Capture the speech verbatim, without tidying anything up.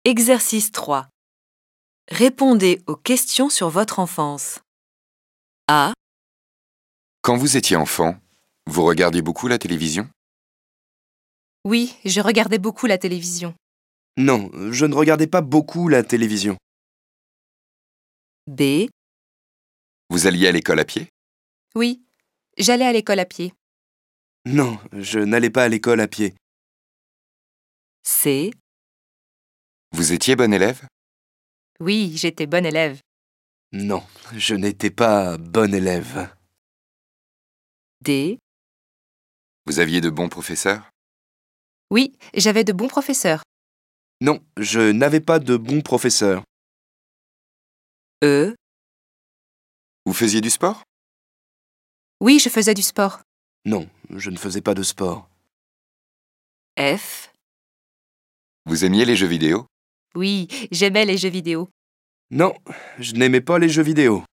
Exercice trois. Répondez aux questions sur votre enfance. A. Quand vous étiez enfant, vous regardiez beaucoup la télévision? Oui, je regardais beaucoup la télévision. Non, je ne regardais pas beaucoup la télévision. B. Vous alliez à l'école à pied? Oui, j'allais à l'école à pied. Non, je n'allais pas à l'école à pied. C. Vous étiez bon élève? Oui, j'étais bonne élève. Non, je n'étais pas bon élève. D. Vous aviez de bons professeurs? Oui, j'avais de bons professeurs. Non, je n'avais pas de bons professeurs. E. Vous faisiez du sport? Oui, je faisais du sport. Non, je ne faisais pas de sport. F. Vous aimiez les jeux vidéo? Oui, j'aimais les jeux vidéo. Non, je n'aimais pas les jeux vidéo.